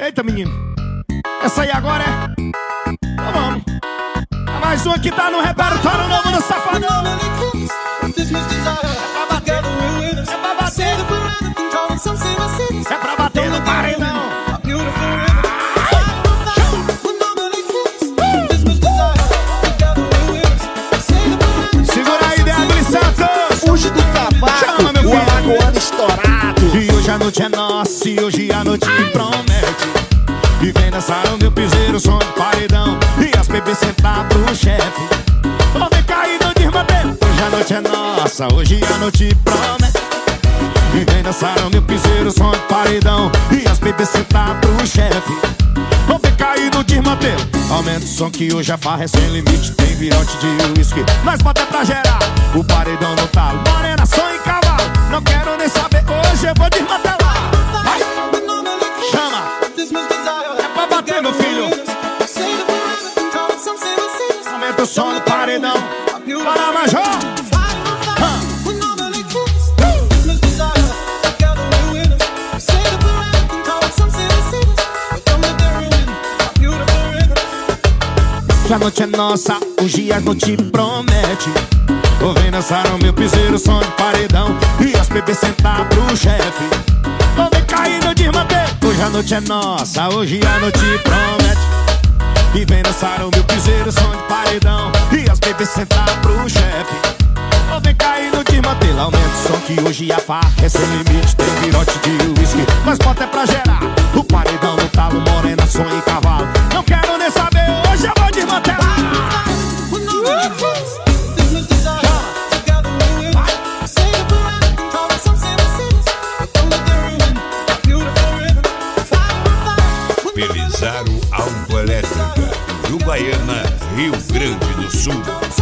Eita, menino. Essa aí agora é... Então vamos. Mais uma que tá no repertório novo do Safadão. É pra bater. É pra bater. É pra bater no paredão. Segura aí, Deagli Santos. Fuge do tabaco. Chama, meu o filho. alagoano estourado. E hoje a noite é nossa, e hoje a noite promete. E vem dançar o meu piseiro, som de paredão. E as bebês sentar pro chefe. Vou ver cair no desmanter. Hoje a noite é nossa, hoje a noite promete. E vem dançar o meu piseiro, som de paredão. E as bebês sentar pro chefe. Vou ver cair no desmantelo. Aumenta o som que hoje a farra é sem limite. Tem virote de uísque, nós bota pra gerar. O paredão no talo, morena, som e cavalo. Não quero nem saber, hoje eu vou desmantelar. Vai. Chama. É pra bater, meu filho. Aumenta o som do paredão. Para, Major. Hoje a noite é nossa, hoje a noite promete. Vou ver dançar o meu piseiro, som de paredão. E as bebês sentar pro chefe. Vou ver cair no desmanter. Hoje a noite é nossa, hoje a noite promete. E vem dançar o meu piseiro, som de paredão. E as bebês sentar pro chefe. Vou ver cair no desmanter. Aumenta o som que hoje a farra é sem limite. Tem virote de uísque, mas bota é pra gerar. O paredão no talo, morena, som e cavalo. Não quero nem saber, hoje eu vou desmantelar. Pelizaro Autoelétrica, Uruguaiana, Rio Grande do Sul.